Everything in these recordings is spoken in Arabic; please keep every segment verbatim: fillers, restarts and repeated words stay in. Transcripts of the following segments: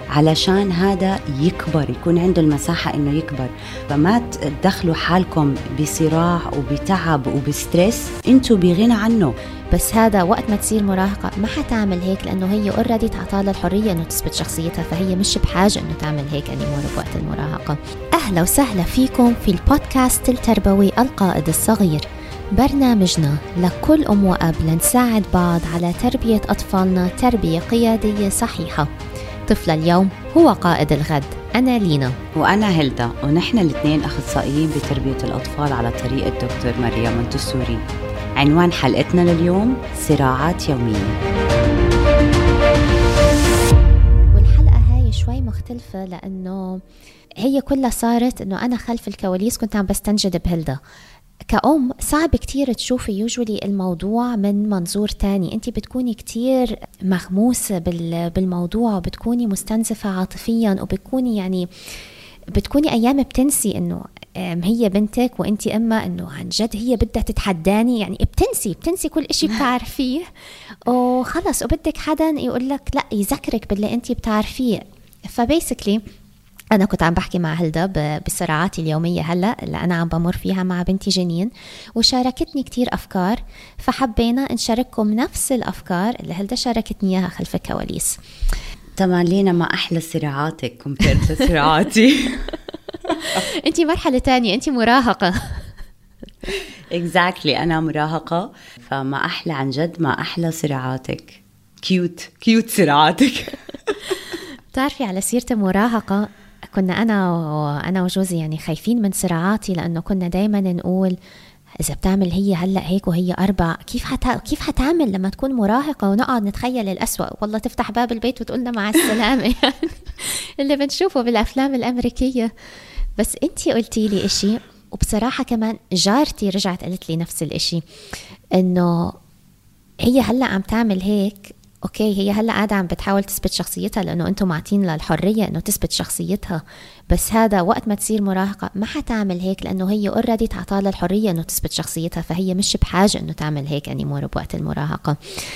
علشان هذا يكبر، يكون عنده المساحة إنه يكبر. فما تدخلوا حالكم بصراع وبتعب وبستريس انتوا بغنى عنه. بس هذا وقت ما تصير مراهقة ما حتعمل هيك، لأنه هي already تعطالها الحرية إنه تثبت شخصيتها، فهي مش بحاجة إنه تعمل هيك anymore بوقت المراهقة. أهلا وسهلا فيكم في البودكاست التربوي القائد الصغير، برنامجنا لكل أم وأب لنساعد بعض على تربية أطفالنا تربية قيادية صحيحة. طفل اليوم هو قائد الغد. أنا لينا وأنا هيلدا، ونحن الاثنين أخصائيين بتربية الأطفال على طريقة دكتور ماريا مونتسوري. عنوان حلقتنا لليوم صراعات يومية. والحلقة هاي شوي مختلفة لأنه هي كلها صارت أنه أنا خلف الكواليس كنت عم بستنجد بهيلدا. كأم صعب كتير تشوفي يوجولي الموضوع من منظور تاني، انتي بتكوني كتير مغموسة بالموضوع وبتكوني مستنزفة عاطفيا، وبتكوني يعني بتكوني أيام بتنسي انه هي بنتك وانتي اما انه عن جد هي بدها تتحداني، يعني بتنسي بتنسي كل اشي بتعرفيه وخلص، وبدك حدا يقولك لا يذكرك باللي انتي بتعرفيه. فبيسكلي أنا كنت عم بحكي مع هيلدا بصراعاتي اليومية هلأ اللي أنا عم بمر فيها مع بنتي جنين، وشاركتني كتير أفكار، فحبينا نشارككم نفس الأفكار اللي هيلدا شاركتني إياها خلف الكواليس. طبعا لينا ما أحلى صراعاتك كمبيرت لصراعاتي. أنتي مرحلة تانية، أنتي مراهقة. exactly أنا مراهقة، فما أحلى عن جد ما أحلى صراعاتك. كيوت كيوت صراعاتك. تعرفي على سيرة مراهقة، كنا أنا وأنا وجوزي يعني خايفين من صراعاتي، لأنه كنا دايما نقول إذا بتعمل هي هلأ هيك وهي أربع كيف حت... كيف حتعمل لما تكون مراهقة، ونقعد نتخيل الأسوأ، والله تفتح باب البيت وتقولنا مع السلامة. يعني اللي بنشوفه بالأفلام الأمريكية. بس أنتي قلتي لي إشي، وبصراحة كمان جارتي رجعت قالت لي نفس الإشي، إنه هي هلأ عم تعمل هيك اوكي، هي هلا قاعده عم بتحاول تثبت شخصيتها لانه انتم معطين لها الحريه انه تثبت شخصيتها، بس هذا وقت ما تصير مراهقه ما حتعمل هيك، لانه هي اوريدي تعطالها الحريه انه تثبت شخصيتها، فهي مش بحاجه انه تعمل هيك انيمور بوقت المراهقه.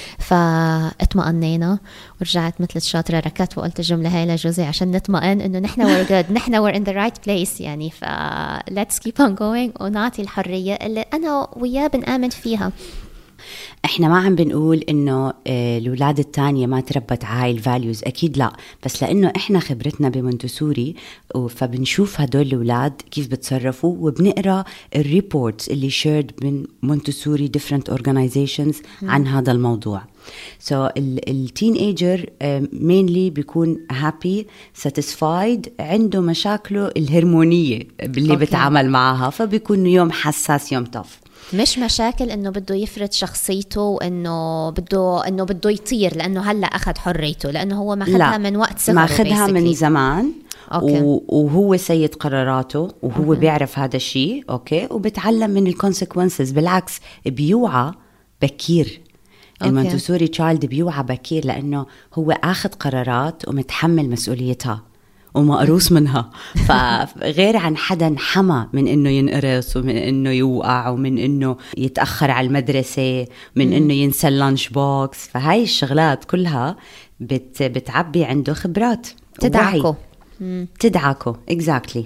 فاطمئنينا ورجعت مثل الشاطره ركضت وقلت الجمله هاي لجوزي عشان نطمئن انه نحن we're good، نحن we're in the right place يعني. ف let's keep on going ونعطي الحريه اللي انا وياه بنآمن فيها. احنا ما عم بنقول انه الولاد التانية ما تربت هاي الفاليوز، اكيد لا، بس لانه احنا خبرتنا بمونتسوري فبنشوف هدول الولاد كيف بتصرفوا، وبنقرا الريبورتس اللي شيرد من مونتسوري different organizations عن هذا الموضوع. so التين ايجر mainly بيكون happy satisfied، عنده مشاكله الهرمونية اللي okay. بتعامل معها، فبيكون يوم حساس يوم طف، مش مشاكل انه بده يفرض شخصيته وانه بده انه بده يطير لانه هلا اخذ حريته، لانه هو ما اخذها من وقت صغره، ما اخذها من زمان. أوكي. وهو سيد قراراته وهو أوكي. بيعرف هذا الشيء اوكي، وبتعلم من الكونسيكونسز، بالعكس بيوعى بكير. المونتسوري تشايلد بيوعى بكير لانه هو اخذ قرارات ومتحمل مسؤوليتها ومقروس منها. فغير عن حدا حما من انه ينقرص ومن انه يوقع ومن انه يتأخر على المدرسة، من انه ينسى اللانش بوكس. فهاي الشغلات كلها بت بتعبي عنده خبرات تدعكه تدعكه exactly.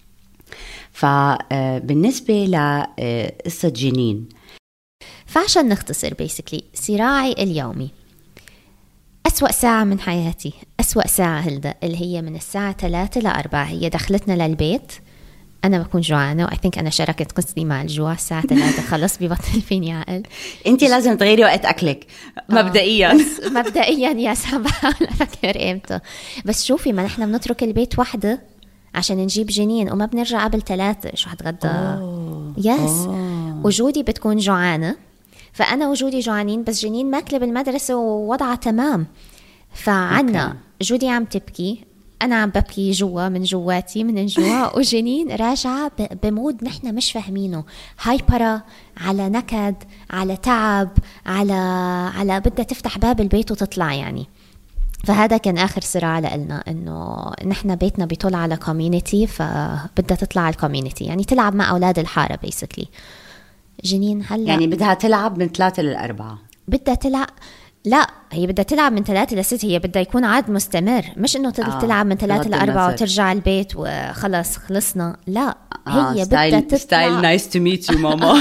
فبالنسبة لقصة جنين، فعشان نختصر basically صراعي اليومي، أسوأ ساعة من حياتي، أسوأ ساعة هلدا اللي هي من الساعة ثلاثة لأربعة، هي دخلتنا للبيت أنا بكون جوعانة، وأي ثينك أنا شاركت قصتي مع الجوع الساعة ثلاثة خلص ببطل فيني عقل. أنت لازم تغيري وقت أكلك مبدئيا. مبدئيا يا سام بحاول أفكر إمتى، بس شوفي ما نحن بنترك البيت وحدة عشان نجيب جنين وما بنرجع قبل ثلاثة، شو هتغدى؟ يس. وجودي بتكون جوعانة، فأنا وجودي جوعانين، بس جنين ماكلة بالمدرسة ووضعها تمام. فعنا okay. جودي عم تبكي، أنا عم ببكي جوا من جواتي من الجوع، وجنين راجعة بمود نحن مش فاهمينه، هايبرة على نكد على تعب على على بدها تفتح باب البيت وتطلع يعني. فهذا كان آخر صراع لنا، إنه نحن بيتنا بيطل على كوميونيتي، فبدها تطلع على الكوميونيتي يعني تلعب مع أولاد الحارة بيسكلي. جنين هلا يعني بدها تلعب من ثلاثة للأربعة، بدها تلعب لا هي بدها تلعب من ثلاثة لست، هي بدها يكون عاد مستمر، مش إنه آه. تلعب من ثلاثة لأربعة وترجع البيت وخلص خلصنا. لا آه. هي ستايل بدها تطلع ستايل نايس تو ميت يو ماما.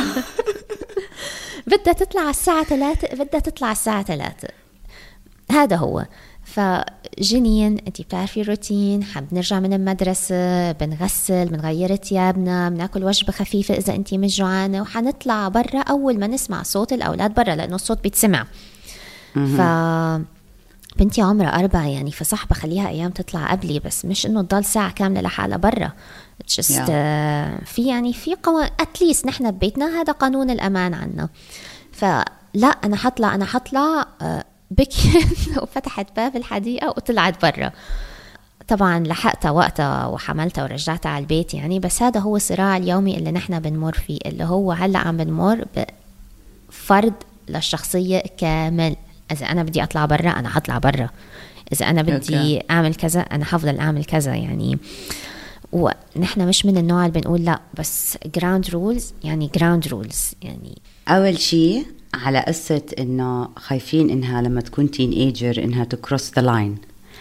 بدها تطلع الساعة ثلاثة، بدها تطلع الساعة ثلاثة، هذا هو. فجنين انتي بتعرفي روتين، حاب نرجع من المدرسة بنغسل بنغير ثيابنا بناكل وجبة خفيفة إذا انتي مش جوعانة، وحنطلع برا أول ما نسمع صوت الأولاد برا لأنه الصوت بيتسمع. ف بنتي عمرها أربعة يعني، فصح بخليها أيام تطلع قبلي، بس مش إنه تضل ساعة كاملة لحالها برا. just yeah. uh, في يعني في قوانين أتليس نحن ببيتنا هذا قانون الأمان عنا. فلا أنا حطلع أنا حطلع uh, بكيت وفتحت باب الحديقة وطلعت برا. طبعا لحقتها وقتها وحملتها ورجعتها على البيت يعني، بس هذا هو الصراع اليومي اللي نحن بنمر فيه، اللي هو هلأ عم بنمر بفرض للشخصية كامل. إذا أنا بدي أطلع برا أنا حطلع برا، إذا أنا بدي okay. أعمل كذا أنا حفضل أعمل كذا يعني. ونحن مش من النوع اللي بنقول لا بس ground rules يعني ground rules يعني. أول شيء على قصة إنه خايفين إنها لما تكون teenager إنها تكروس the line.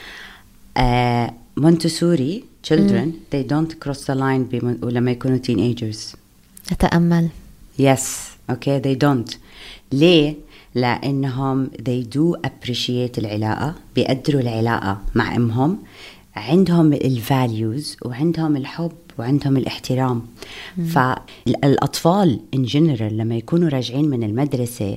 uh, Montessori children mm. they don't cross the line لما يكونوا teenagers. أتأمل. Yes, okay, they don't. ليه؟ لأنهم they do appreciate العلاقة، بيقدروا العلاقة مع أمهم، عندهم الفاليوز وعندهم الحب وعندهم الاحترام. مم. فالأطفال in general لما يكونوا راجعين من المدرسة،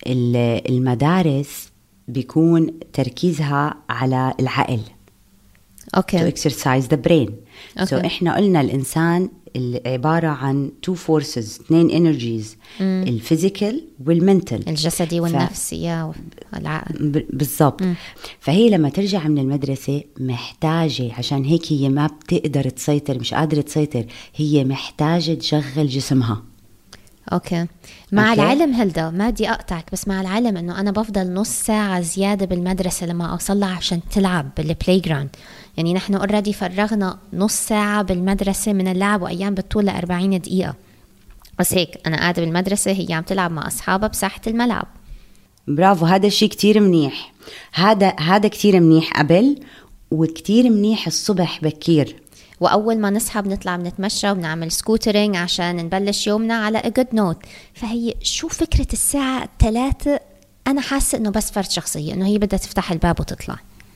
المدارس بيكون تركيزها على العقل okay. to exercise the brain. okay. so إحنا قلنا الإنسان عبارة عن two forces، اثنين energies، مم. الفيزيكال والمنتل، الجسدي والنفسية والعقل. بالضبط. فهي لما ترجع من المدرسة محتاجة، عشان هيك هي ما بتقدر تسيطر، مش قادرة تسيطر، هي محتاجة تشغل جسمها. أوكي. مع أوكي. العلم هلدا ما بدي أقطعك، بس مع العلم أنه أنا بفضل نص ساعة زيادة بالمدرسة لما أوصلها عشان تلعب بالبلاي جراوند. يعني نحن أوريدي فرغنا نص ساعة بالمدرسة من اللعب، وأيام بتطول لأربعين دقيقة، بس هيك أنا قاعدة بالمدرسة هي عم تلعب مع أصحابها بساحة الملعب. برافو، هذا الشيء كتير منيح، هذا هذا كتير منيح قبل، وكتير منيح الصبح بكير. وأول ما نصحى بنطلع بنتمشى وبنعمل سكوترينج عشان نبلش يومنا على a good note. فهي شو فكرة الساعة ثلاثة؟ أنا حاسة إنه بس فرد شخصية، إنه هي بدها تفتح الباب وتطلع.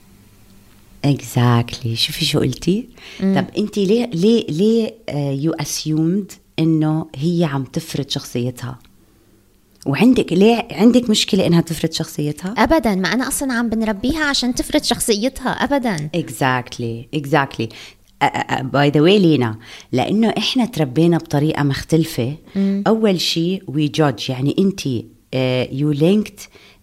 exactly. شوفي شو قلتي. مم. طب أنتي ليه ليه ليه uh, you assumed إنه هي عم تفرض شخصيتها؟ وعندك ليه عندك مشكلة إنها تفرض شخصيتها؟ أبداً، ما أنا أصلاً عم بنربيها عشان تفرض شخصيتها. أبداً. exactly exactly. باي ذا واي لينا، لأنه إحنا تربينا بطريقة مختلفة. مم. أول شيء وي جادج، يعني أنتي يو لينكت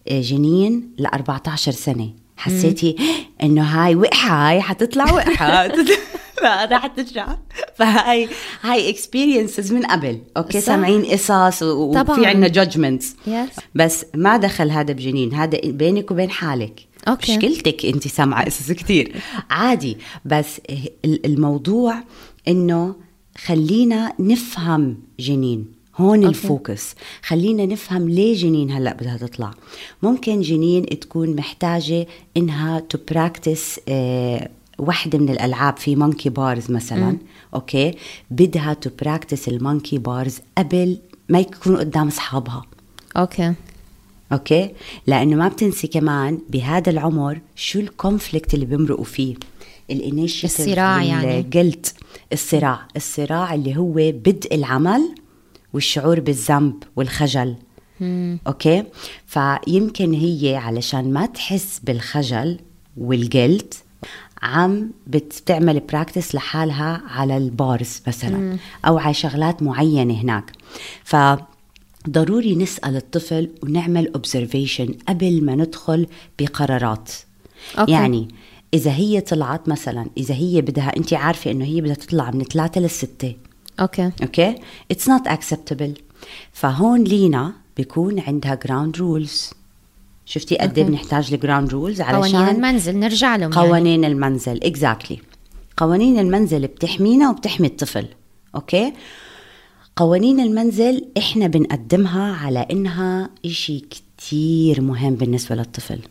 جنين لأربعة عشر سنة، حسيتي إنه هاي وقحة، هاي حتطلع وقحة لا راح ترجع. فهاي هاي experiences من قبل، أوكي، سامعين قصص وفي عنا judgments. yes. بس ما دخل هذا بجنين، هذا بينك وبين حالك. أوكي. مشكلتك انت سامعة قصص كتير عادي، بس الموضوع انه خلينا نفهم جنين هون. أوكي. الفوكس خلينا نفهم ليه جنين هلأ بدها تطلع. ممكن جنين تكون محتاجة انها تبراكتس اه واحدة من الألعاب، في مونكي بارز مثلا. م. أوكي، بدها تبراكتس المونكي بارز قبل ما يكون قدام أصحابها. أوكي أوكي، لأنه ما بتنسي كمان بهذا العمر شو الكونفليكت اللي بيمرقوا فيه، الانيشيتيف، الصراع، يعني الجلد، الصراع الصراع اللي هو بدء العمل والشعور بالذنب والخجل. مم. أوكي، فيمكن هي علشان ما تحس بالخجل والجلد عم بتعمل براكتس لحالها على البارز مثلا. مم. أو على شغلات معينة هناك. ف ضروري نسأل الطفل ونعمل observation قبل ما ندخل بقرارات. أوكي. يعني إذا هي طلعت مثلا، إذا هي بدها، أنت عارفة إنه هي بدها تطلع من ثلاثة للستة. أوكي. أوكي. It's not acceptable. فهون لينا بيكون عندها ground rules. شفتي قد إيه بنحتاج لground rules علشان قوانين المنزل نرجع لهم. قوانين يعني. المنزل exactly. قوانين المنزل بتحمينا وبتحمي الطفل. أوكي. قوانين المنزل إحنا بنقدمها على إنها إشي كتير مهم بالنسبة للطفل.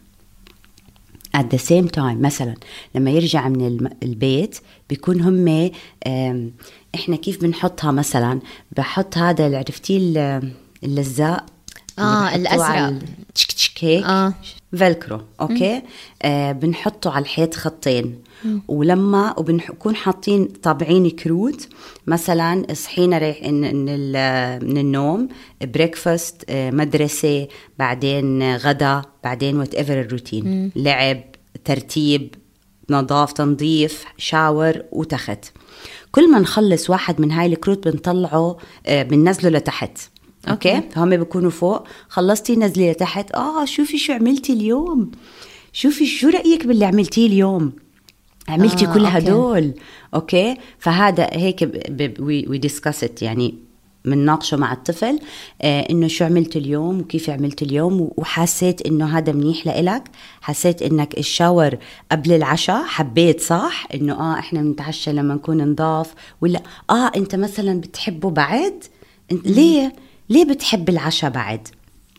at the same time مثلا لما يرجع من البيت بيكون هم إحنا كيف بنحطها، مثلا بحط هذا عرفتي اللزاق اه الازرق تشك تشك هيك آه. فيلكرو اوكي آه بنحطه على الحيط خطين. مم. ولما وبنكون حاطين طابعين كروت، مثلا صحينا رايح من من النوم، بريكفاست، آه مدرسه، بعدين غدا، بعدين وات ايفر الروتين، لعب، ترتيب، نظاف، تنظيف، شاور وتخت. كل ما نخلص واحد من هاي الكروت بنطلعه آه بننزله لتحت. اوكي, أوكي. هم بيكونوا فوق، خلصتي نزلي لتحت، اه شوفي شو عملتي اليوم، شوفي شو رأيك باللي عملتيه اليوم، عملتي آه، كل أوكي. هدول اوكي. فهذا هيك وي ديسكاست، يعني منناقشه مع الطفل آه انه شو عملت اليوم وكيف عملت اليوم، وحسيت انه هذا منيح لإلك، حسيت انك الشاور قبل العشاء حبيت صح انه اه احنا بنتعشى لما نكون نضاف، ولا اه انت مثلا بتحبه بعد ليه ليه بتحب العشاء بعد.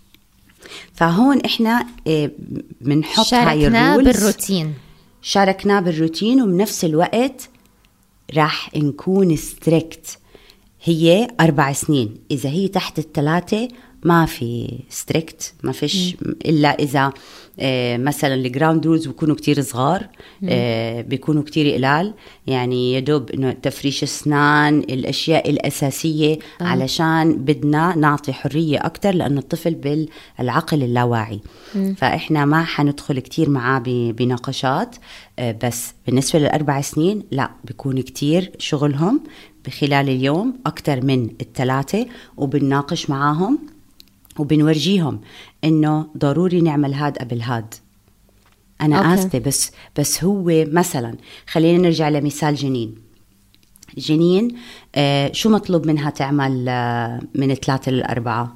فهون احنا بنحط هاي الرولز، بالروتين شاركناه بالروتين، وبنفس الوقت راح نكون ستريكت. هي أربع سنين، إذا هي تحت الثلاثة ما في ستريكت، ما فيش م. إلا إذا آه مثلا الجراوند رولز بيكونوا كتير صغار، آه بيكونوا كتير قلال، يعني يدوب إنه تفريش أسنان، الأشياء الأساسية آه. علشان بدنا نعطي حرية أكتر، لأن الطفل بالعقل اللاواعي. م. فإحنا ما حندخل كتير معاه بنقاشات، آه بس بالنسبة للأربع سنين لا، بيكون كتير شغلهم بخلال اليوم أكتر من الثلاثة، وبنناقش معاهم وبنورجيهم إنه ضروري نعمل هاد قبل هاد. أنا آسفة بس بس هو مثلا خلينا نرجع لمثال جنين. جنين آه شو مطلوب منها تعمل آه من الثلاثة للأربعة؟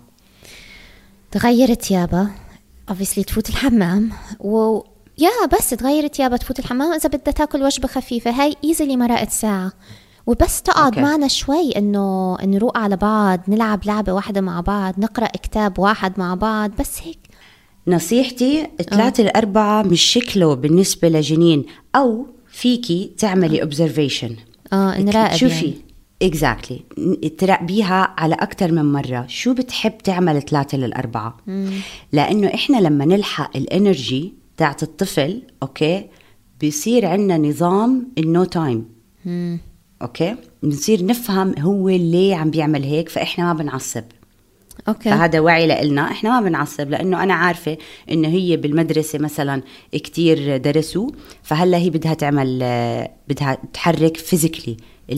تغير ثيابها obviously، تفوت الحمام، و يا بس تغير ثيابها تفوت الحمام. إذا بدها تاكل وجبة خفيفة هاي إيزلي مرقت ساعة، وبس تقعد okay. معنا شوي إنه نروق على بعض، نلعب لعبة واحدة مع بعض، نقرأ كتاب واحد مع بعض، بس هيك. نصيحتي ثلاثة الأربعة مش شكله بالنسبة لجنين، أو فيكي تعملي آه. observation آه نراقب شوفي يعني. exactly تراقبيها على أكتر من مرة شو بتحب تعمل ثلاثة للأربعة. مم. لأنه إحنا لما نلحق الانرجي تاعت الطفل أوكي بيصير عنا نظام النو تايم. مم. اوكي بنصير نفهم هو ليه عم بيعمل هيك، فاحنا ما بنعصب. اوكي فهذا وعي لنا، احنا ما بنعصب لانه انا عارفه انه هي بالمدرسه مثلا كتير درسوا، فهلا هي بدها تعمل بدها تحرك فيزيكلي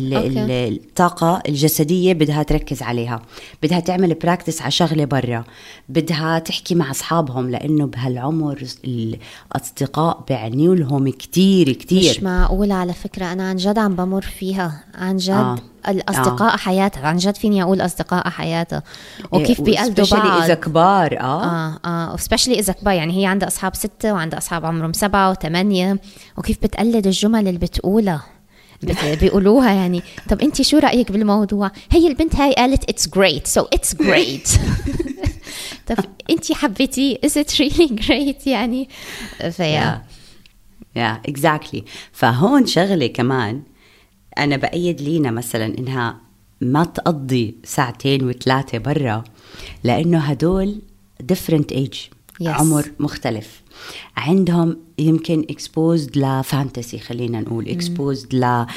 الطاقة الجسدية، بدها تركز عليها، بدها تعمل براكتس على شغلة برا، بدها تحكي مع أصحابهم، لأنه بهالعمر الأصدقاء بعنيوا لهم كتير كتير. مش معقول على فكرة، أنا عن جد عم بمر فيها عن جد. آه. الأصدقاء آه. حياتها عن جد، فيني أقول أصدقاء حياتها وكيف بيقلدوا بعض إذا كبار آه آه آه especially إذا كبار. يعني هي عندها أصحاب ستة وعندها أصحاب عمرهم سبعة وثمانية، وكيف بتقلد الجمل اللي بتقولها بيقولوها. يعني طب انتي شو رأيك بالموضوع؟ هي البنت هاي قالت it's great so it's great. طب انتي حبيتي is it really great يعني؟ فيا يا yeah. yeah, exactly. فهون شغلة كمان أنا بأيد لينا مثلا إنها ما تقضي ساعتين وثلاثة برا، لأنه هدول different age yes. عمر مختلف، عندهم يمكن exposed لفانتسي، خلينا نقول exposed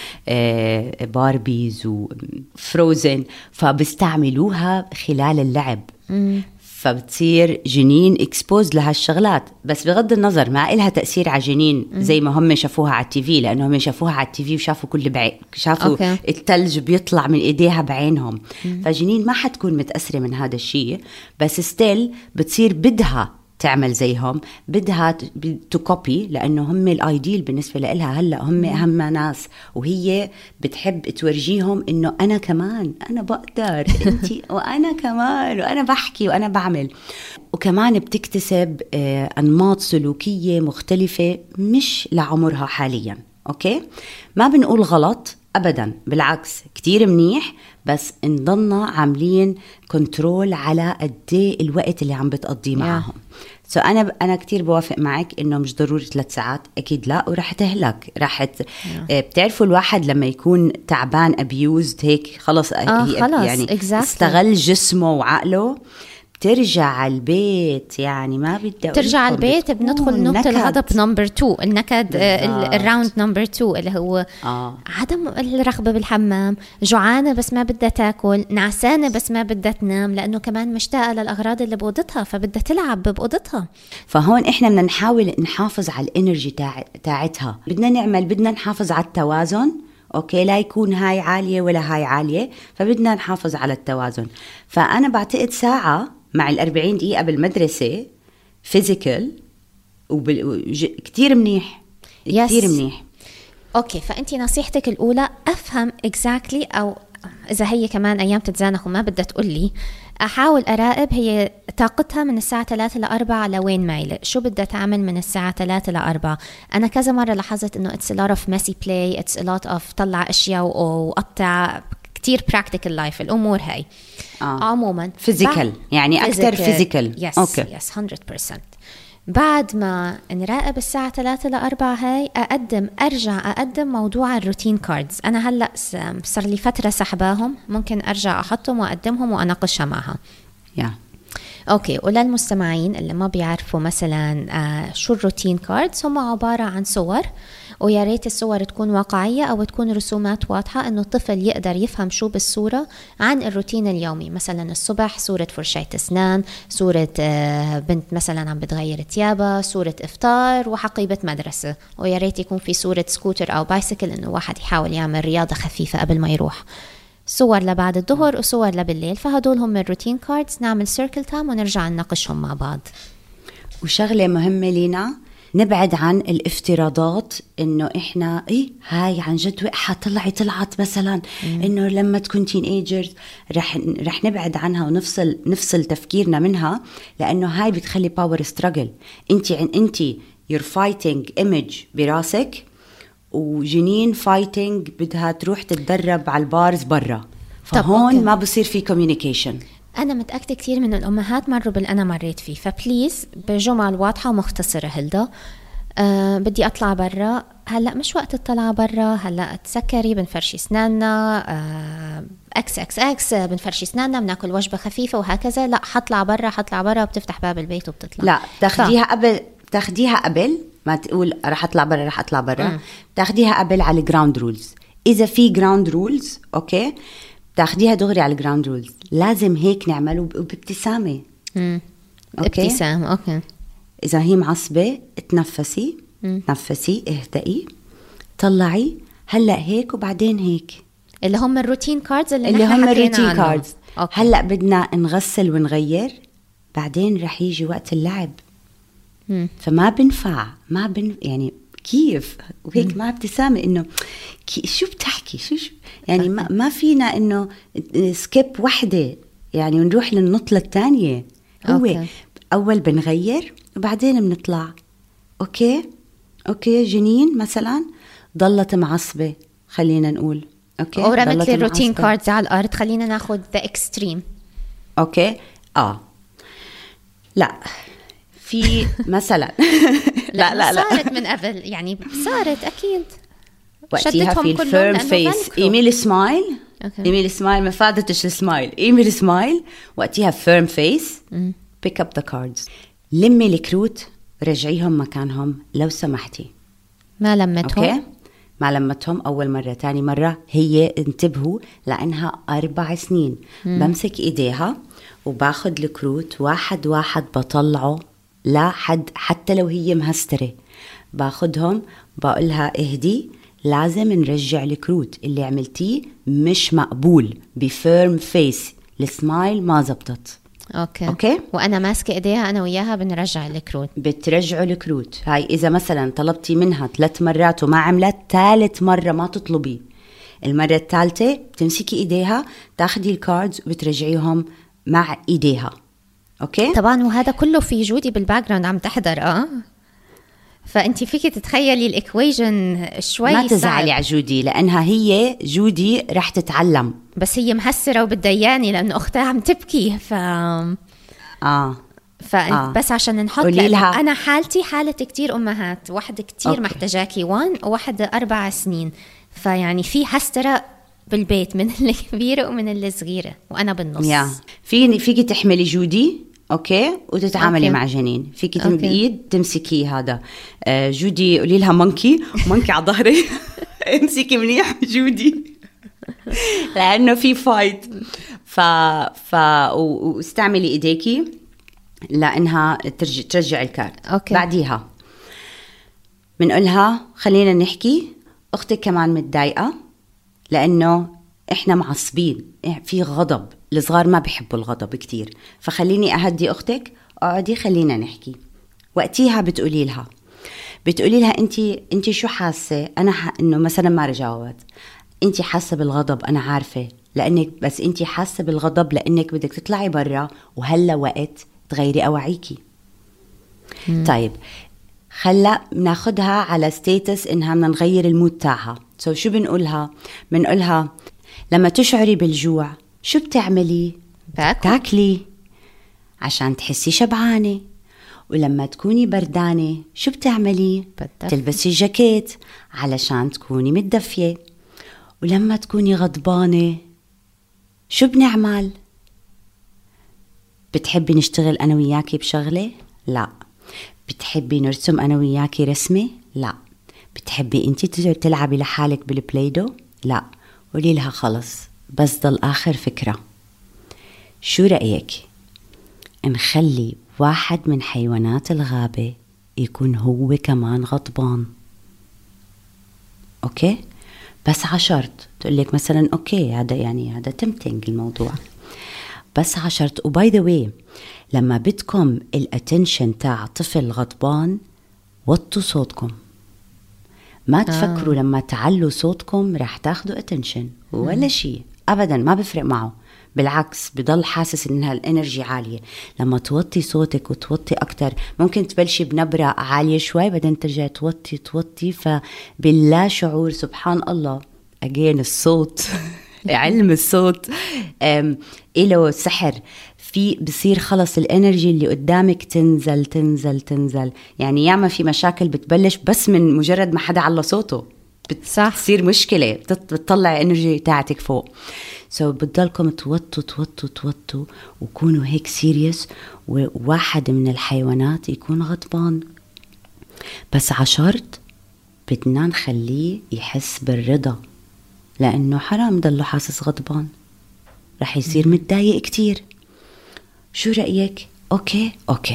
لباربيز وفروزن، فبستعملوها خلال اللعب. مم. فبتصير جنين exposed لهالشغلات، بس بغض النظر ما إلها تأثير على جنين زي ما هم شافوها على التيفي، لأنه هم شافوها على التيفي وشافوا كل بعين، شافوا أوكي. التلج بيطلع من إيديها بعينهم. مم. فجنين ما حتكون متأثرة من هذا الشيء، بس ستيل بتصير بدها تعمل زيهم، بدها تكوبي، لأنه هم الآيديل بالنسبة لها. هلأ هم أهم ناس، وهي بتحب تورجيهم إنه أنا كمان أنا بقدر أنتي وأنا كمان وأنا بحكي وأنا بعمل. وكمان بتكتسب أنماط سلوكية مختلفة مش لعمرها حاليا. أوكي ما بنقول غلط أبدا، بالعكس كتير منيح، بس نضلنا عاملين كنترول على قد الوقت اللي عم بتقضيه معهم. سو so أنا أنا كتير بوافق معك إنه مش ضروري ثلاث ساعات، أكيد لا، وراح تهلك، راح ت... yeah. بتعرفوا الواحد لما يكون تعبان أبيوزد هيك خلص, آه خلص يعني exactly. استغل جسمه وعقله، ترجع على البيت يعني ما بدي ترجع على البيت بندخل نقطة الغضب نمبر تو، النكد، الراوند نمبر تو اللي هو آه. عدم الرغبة بالحمام، جوعانة بس ما بدها تاكل، نعسانة بس ما بدها تنام، لأنه كمان مشتاقة للأغراض اللي بأوضتها فبدها تلعب بأوضتها. فهون إحنا بدنا نحاول نحافظ على الانرجي تاع تاعتها، بدنا نعمل بدنا نحافظ على التوازن. أوكي، لا يكون هاي عالية ولا هاي عالية، فبدنا نحافظ على التوازن. فأنا بعتقد ساعة مع الأربعين دقيقة بالمدرسة فيزيكال وبال... كتير منيح yes. كتير منيح. أوكي، فأنتي نصيحتك الأولى أفهم exactly، أو إذا هي كمان أيام تتزانخ وما بدها تقولي، أحاول أراقب هي طاقتها من الساعة ثلاثة لأربعة لوين مايلة، شو بدها تعمل من الساعة ثلاثة لأربعة. أنا كذا مرة لاحظت إنه it's a lot of messy play، it's a lot of طلع أشياء وقطع، كتير practical life الأمور هاي. آه. عموما physical يعني أكتر physical. yes okay. yes one hundred percent. بعد ما نراقب الساعة ثلاثة لأربعة هاي أقدم أرجع أقدم موضوع الروتين كاردز. أنا هلأ صار لي فترة سحباهم، ممكن أرجع أحطهم وأقدمهم وأناقشها معها. yeah. أوكي، وللمستمعين اللي ما بيعرفوا مثلا آه شو الروتين كاردز، هم عبارة عن صور، ويا ريت الصور تكون واقعية أو تكون رسومات واضحة إنه الطفل يقدر يفهم شو بالصورة عن الروتين اليومي. مثلا الصبح صورة فرشاة أسنان، صورة بنت مثلا عم بتغير تيابها، صورة إفطار، وحقيبة مدرسة، ويا ريت يكون في صورة سكوتر أو بايسيكل إنه واحد يحاول يعمل رياضة خفيفة قبل ما يروح، صور لبعد الظهر وصور لبالليل. فهدول هم الروتين كاردز، نعمل سيركل تايم ونرجع نناقشهم مع بعض. وشغلة مهمة لينا، نبعد عن الافتراضات انه احنا ايه هاي عن جد وقحة طلعي طلعت مثلا مم. انه لما تكون تين ايجرز رح رح نبعد عنها ونفصل نفصل تفكيرنا منها، لانه هاي بتخلي باور ستراجل. انت عن انت you're fighting image براسك، وجنين فايتنج بدها تروح تتدرب على البارز برا، فهون ما بصير في communication. أنا متأكدة كتير من الأمهات مروا باللي أنا مريت فيه، فبليز بجمل واضحة ومختصرة. هلدا أه بدي أطلع برا، هلأ مش وقت الطلعة برا، هلأ تسكري بنفرشي سناننا، أه أكس أكس أكس بنفرشي سناننا، بناكل وجبة خفيفة وهكذا. لا، حطلع برا حطلع برا، بتفتح باب البيت وبتطلع. لا، تاخديها ف... قبل تاخديها قبل ما تقول رح أطلع برا رح أطلع برا، تاخديها قبل على الجراوند رولز. إذا في جراوند رولز أوكي تاخديها دغري على الجراوند رولز. لازم هيك نعمله وبابتسامة. امم ابتسام اوكي. اذا هي معصبه تنفسي مم. تنفسي اهدئي، طلعي هلا هيك وبعدين هيك، اللي هم الروتين كاردز اللي, اللي هم الروتين كاردز. هلا بدنا نغسل ونغير، بعدين رح يجي وقت اللعب. مم. فما بنفع ما بن يعني كيف وهيك مع ابتسامة إنه شو بتحكي شو شو يعني ما, ما فينا إنه سكيب وحدة يعني ونروح للنطلة الثانية. هو أوكي. أول بنغير وبعدين بنطلع. أوكي أوكي جنين مثلا ضلت معصبة، خلينا نقول أوكي أو رمت لي الروتين كاردز على الأرض، خلينا ناخد ذا إكستريم. أوكي آه لا في مثلا لا لا لا صارت من قبل يعني صارت أكيد وقتها في الفيرم فيس إيميل سمايل. إيميل سمايل ما فادتش السمايل. إيميل سمايل وقتها فيرم فيس. pick up the cards. لمي الكروت رجعيهم مكانهم لو سمحتي. ما لمتهم أوكي؟ ما لمتهم أول مرة تاني مرة هي انتبهوا لأنها أربع سنين. مم. بمسك إيديها وباخد الكروت واحد واحد بطلعه لا حد حتى لو هي مهسترة باخدهم بقولها اهدي لازم نرجع الكروت اللي عملتيه مش مقبول بفيرم فيس السمايل ما زبطت. أوكي. أوكي وأنا ماسكة إيديها أنا وياها بنرجع الكروت. بترجعوا الكروت. هاي إذا مثلا طلبتي منها ثلاث مرات وما عملت، ثالث مرة ما تطلبي. المرة الثالثة بتمسكي إيديها تاخدي الكاردز وبترجعيهم مع إيديها. أوكي طبعا وهذا كله في جودي بالباك جراوند عم تحضر. اه فأنت فيك تتخيلي الإكويجن شوي ما تزعلي على جودي لأنها هي جودي رح تتعلم، بس هي مهسرة وبتضايقني لأنه أختها عم تبكي. ف آه فبس آه. عشان نحط لها أنا حالتي حالة كتير أمهات، واحدة كتير أوكي. محتاجاكي وان وواحدة أربع سنين، فيعني في هسترة بالبيت من الكبيرة ومن الصغيرة وأنا بالنص. يا فيني فيكي تحملي جودي أوكي وتتعاملي أوكي. مع جنين فيكي تم بإيد تمسكي هذا آه جودي قولي لها مونكي مونكي على ظهري امسكي منيح جودي لأنه في فايت. ف ف واستعملي إيديكي لأنها ترجع ترجع الكارت. أوكي. بعديها بنقولها خلينا نحكي أختك كمان متضايقة لأنه إحنا معصبين في غضب، الصغار ما بيحبوا الغضب كتير، فخليني أهدي أختك اقعدي خلينا نحكي. وقتيها بتقولي لها بتقولي لها أنتي أنتي شو حاسة؟ أنا ح... إنه مثلا ما رجاوبت أنتي حاسة بالغضب أنا عارفة لأنك بس أنتي حاسة بالغضب لأنك بدك تطلعي برا وهلا وقت تغيري أوعيكي. مم. طيب خلا بناخدها على ستيتس إنها بدنا نغير المود تاعها. سو so شو بنقولها؟ بنقولها لما تشعري بالجوع شو بتعملي؟ تاكلي عشان تحسي شبعانة. ولما تكوني بردانة شو بتعملي؟ بدف. تلبسي جاكيت علشان تكوني متدفية. ولما تكوني غضبانة شو بنعمل؟ بتحبي نشتغل أنا وياكي بشغلة؟ لا. بتحبي نرسم أنا وياكي رسمة؟ لا. بتحبي أنتي تلعبي لحالك بالبلايدو؟ لا. قولي لها خلص بس ضل آخر فكرة، شو رأيك نخلي واحد من حيوانات الغابة يكون هو كمان غضبان؟ أوكي بس عشرت تقولك مثلا أوكي هذا يعني هذا تمتنج الموضوع بس عشرت. وباي ذا واي لما بدكم الاتنشن تاع طفل غضبان وطوا صوتكم، ما تفكروا آه. لما تعلوا صوتكم راح تاخدوا اتنشن ولا شيء ابدا، ما بفرق معه، بالعكس بضل حاسس انها الانرجي عالية. لما توطي صوتك وتوطي اكتر ممكن تبلشي بنبرة عالية شوي بعدين ترجع توطي توطي فباللا شعور سبحان الله اجين الصوت علم الصوت إله سحر في بصير خلص الانرجي اللي قدامك تنزل تنزل تنزل. يعني ياما في مشاكل بتبلش بس من مجرد ما حدا على صوته بتصير مشكلة بتطلع انرجي تاعتك فوق. سو so بتضلكم توتوا توتوا توتوا وكونوا هيك سيريس. وواحد من الحيوانات يكون غضبان بس عشرت بدنا نخليه يحس بالرضا لأنه حرام ضله حاسس غضبان رح يصير متضايق كتير. شو رأيك؟ أوكي أوكي.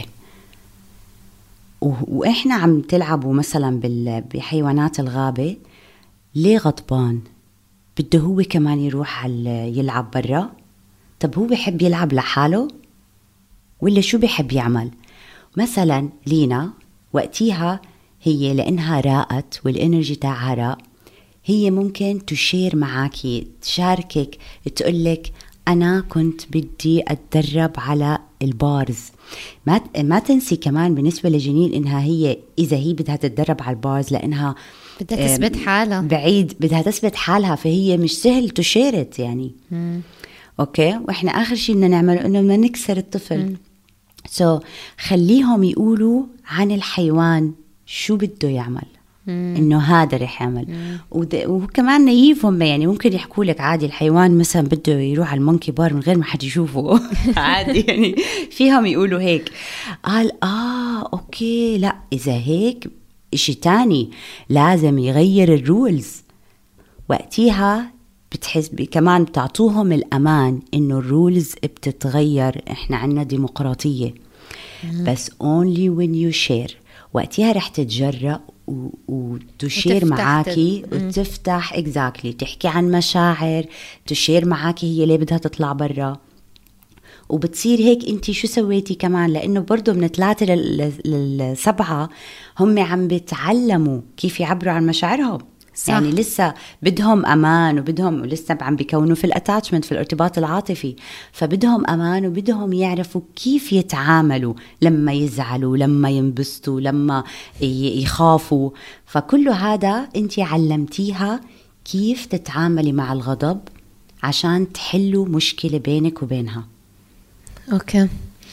وإحنا عم تلعبوا مثلا بحيوانات الغابة ليه غضبان؟ بده هو كمان يروح يلعب برا؟ طب هو بيحب يلعب لحاله ولا شو بيحب يعمل؟ مثلا لينا وقتيها هي لأنها راقت والإنرجي تاعها راق هي ممكن تشير معاكي تشاركك تقولك أنا كنت بدي أتدرب على البارز. ما ما تنسي كمان بالنسبة لجنين إنها هي إذا هي بدها تتدرب على البارز لأنها بدها تثبت حالها بعيد بدها تثبت حالها فهي مش سهل تشيرت يعني. مم. أوكي. وإحنا آخر شيء بدنا نعمله إنه بدنا نكسر الطفل. سو so, خليهم يقولوا عن الحيوان شو بده يعمل. مم. إنه هذا رح يعمل. وكمان نايفهم يعني ممكن يحكوا لك عادي الحيوان مثلا بده يروح على المونكي بار من غير ما حد يشوفه عادي يعني فيهم يقولوا هيك. قال آه أوكي لا إذا هيك إشي تاني لازم يغير الرولز. وقتيها بتحس كمان بتعطوهم الأمان إنه الرولز بتتغير. إحنا عنا ديمقراطية مم. بس only when you share. وقتها رح تتجرأ وتشير معاكي وتفتح exactly تحكي عن مشاعر تشير معاكي هي ليه بدها تطلع برا. وبتصير هيك انتي شو سويتي كمان لأنه برضو من ثلاثة للسبعة هم عم بيتعلموا كيف يعبروا عن مشاعرهم. صح. يعني لسه بدهم أمان وبدهم ولسه عم بيكونوا في الاتاتشمنت في الارتباط العاطفي، فبدهم أمان وبدهم يعرفوا كيف يتعاملوا لما يزعلوا، لما ينبسطوا، لما يخافوا. فكل هذا أنت علمتيها كيف تتعاملي مع الغضب عشان تحلوا مشكلة بينك وبينها. أوكي،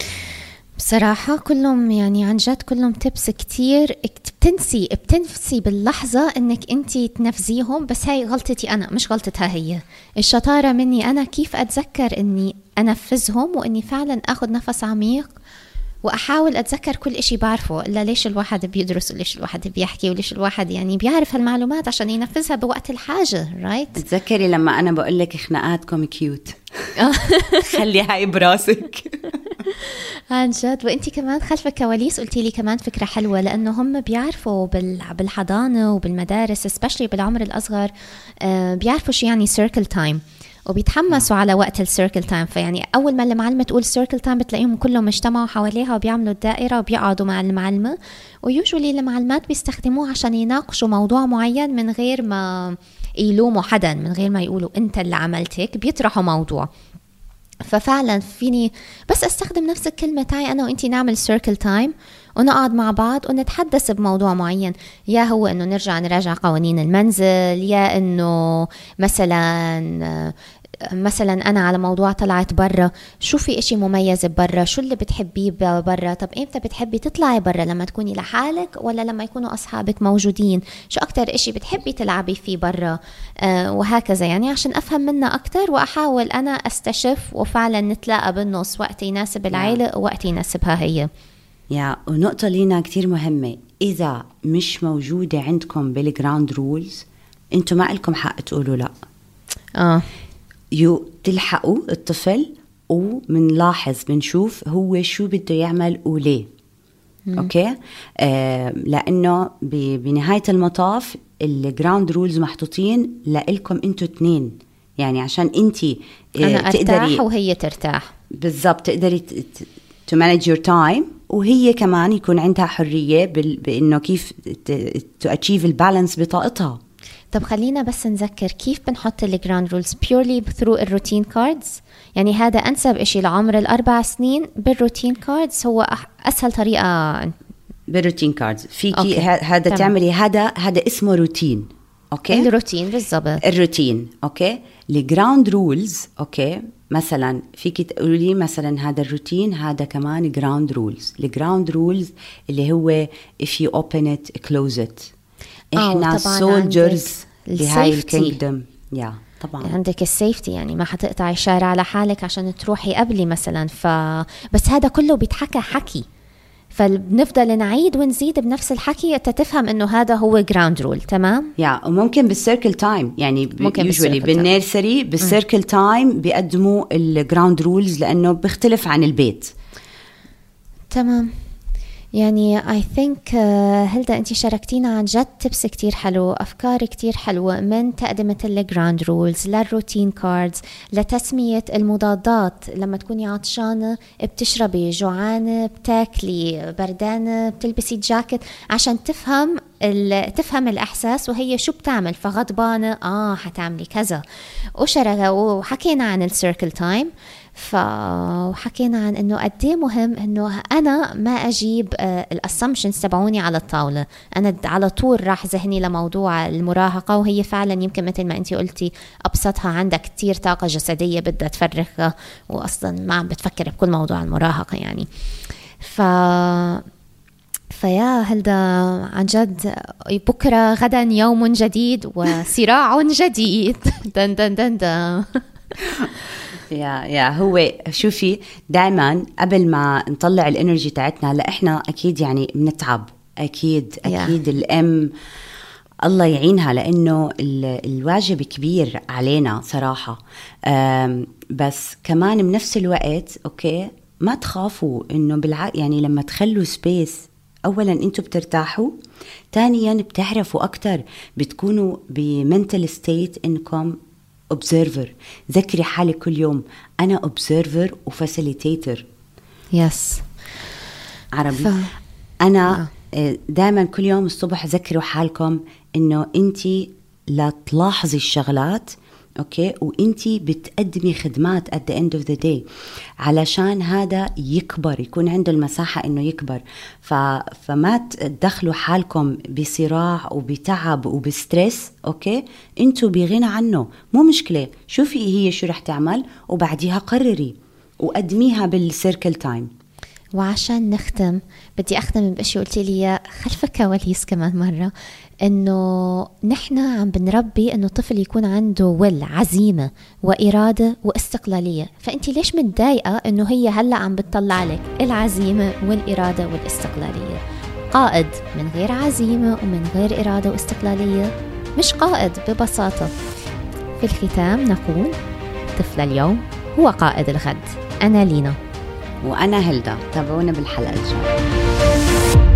بصراحة كلهم يعني عن جد كلهم تبس كتير. بتنسي بتنسي باللحظة انك انتي تنفذيهم، بس هاي غلطتي انا مش غلطتها هي. الشطارة مني انا كيف اتذكر اني انفذهم، واني فعلا اخذ نفس عميق واحاول اتذكر كل اشي بعرفه. الا ليش الواحد بيدرس وليش الواحد بيحكي وليش الواحد يعني بيعرف هالمعلومات عشان ينفذها بوقت الحاجة. رايت right? تذكري لما انا بقول لك خناقاتكم كيوت خلي هاي براسك عن جد. وانتي كمان خلف الكواليس قلتي لي كمان فكرة حلوة، لأنه هم بيعرفوا بالحضانة وبالمدارس especially بالعمر الأصغر بيعرفوا شو يعني circle time وبيتحمسوا على وقت السيركل تايم. فيعني أول ما المعلمة تقول سيركل تايم بتلاقيهم كلهم اجتمعوا حواليها وبيعملوا الدائرة وبيقعدوا مع المعلمة. ويوجولي المعلمات بيستخدموه عشان يناقشوا موضوع معين من غير ما يلوموا حدا، من غير ما يقولوا أنت اللي عملت هيك، بيطرحوا موضوع. ففعلا فيني بس استخدم نفس الكلمة تاعي أنا وإنتي نعمل سيركل تايم ونقعد مع بعض ونتحدث بموضوع معين، يا هو إنه نرجع نراجع قوانين المنزل، يا إنه مثلا مثلا أنا على موضوع طلعت برا، شو في إشي مميز برا، شو اللي بتحبيه برا، طب إمتى بتحبي تطلعي برا، لما تكوني لحالك ولا لما يكونوا أصحابك موجودين، شو أكتر إشي بتحبي تلعبي فيه برا، آه وهكذا. يعني عشان أفهم منها أكتر وأحاول أنا أستشف وفعلا نتلاقى بالنص، وقت يناسب العائلة ووقت يناسبها هي. يا ونقطة لينا كتير مهمة، إذا مش موجودة عندكم بالجراوند رولز أنتوا ما لكم حق تقولوا لا. آه يو تلحقوا الطفل ومنلاحظ بنشوف هو شو بده يعمل وليه. مم. أوكي آه لأنه بنهاية المطاف الجراوند رولز محطوطين لإلكم أنتوا اتنين، يعني عشان أنتي آه أنا أرتاح وهي ترتاح بالضبط، تقدري to manage your time، وهي كمان يكون عندها حرية بأنه كيف to achieve البالانس بطاقتها. طب خلينا بس نذكر كيف بنحط الجراوند رولز purely through الروتين كاردز. يعني هذا أنسب إشي لعمر الأربع سنين بالروتين كاردز، هو أسهل طريقة بالروتين كاردز فيكي هذا تعملي. هذا هذا اسمه روتين. أوكي الروتين بالضبط الروتين. أوكي الجراوند رولز أوكي مثلا فيكي تقولي لي مثلا هذا الروتين هذا كمان جراوند رولز. الجراوند رولز اللي هو if you open it close it. احنا سولجرز لهاي الكينجدم. يا طبعا عندك السيفتي، يعني ما حتقطعي الشارع على حالك عشان تروحي قبلي مثلا. ف بس هذا كله بيتحكى حكي، فبنفضل نعيد ونزيد بنفس الحكي تتفهم انه هذا هو جراوند رول. تمام. يا وممكن بالسيركل تايم، يعني يوجوالي بالنيرسري بالسيركل تايم بيقدموا الجراوند رولز لانه بيختلف عن البيت. تمام. يعني I think هلدا أنتي شاركتينا عن جد تبس كتير حلو، أفكار كتير حلوة، من تقدمة الجراند رولز للروتين كاردز لتسمية المضادات. لما تكوني عطشانة بتشربي، جوعانة بتاكلي، بردانة بتلبسي جاكيت، عشان تفهم تفهم الإحساس وهي شو بتعمل. فغضبانة آه حتعملي كذا. وشارك وحكينا عن السيركل تايم، فحكينا عن انه قد ايه مهم انه انا ما اجيب الاسامبشنز تبعوني على الطاوله. انا على طول راح ذهني لموضوع المراهقه، وهي فعلا يمكن مثل ما انتي قلتي ابسطها، عندك كتير طاقه جسديه بدها تفرغها، واصلا ما عم بتفكر بكل موضوع المراهقه يعني. ف فيا هلدا عن جد بكره غدا يوم جديد وصراع جديد. دن دن دن دن. يا يا هو شوفي دائما قبل ما نطلع الانرجي تاعتنا، لا احنا اكيد يعني بنتعب، اكيد اكيد yeah. الام الله يعينها، لانه الواجب كبير علينا صراحه. بس كمان بنفس الوقت اوكي ما تخافوا انه بالع يعني لما تخلوا سبيس، اولا انتوا بترتاحوا، ثانيا بتعرفوا اكتر، بتكونوا بمنتل ستيت انكم observer. ذكري حالك كل يوم أنا observer وفاسيليتيتر. يس عربي. ف... أنا دائما كل يوم الصبح ذكروا حالكم إنه أنتي لا تلاحظي الشغلات أوكي وإنتي بتقدمي خدمات at the end of the day علشان هذا يكبر، يكون عنده المساحة إنه يكبر. ف... فما تدخلوا حالكم بصراع وبتعب وبستريس. أوكي إنتوا بغنى عنه، مو مشكلة، شوفي هي شو رح تعمل وبعديها قرري وقدميها بالسيركل تايم. وعشان نختم بدي أختم بأشي قلتي لي خلف الكواليس كمان مرة، إنه نحن عم بنربي إنه طفل يكون عنده ول عزيمة وإرادة واستقلالية، فأنت ليش متضايقة إنه هي هلأ عم بتطلع لك العزيمة والإرادة والاستقلالية؟ قائد من غير عزيمة ومن غير إرادة واستقلالية مش قائد ببساطة. في الختام نقول طفل اليوم هو قائد الغد. أنا لينا وأنا هلدا، تابعونا بالحلقة الجاية.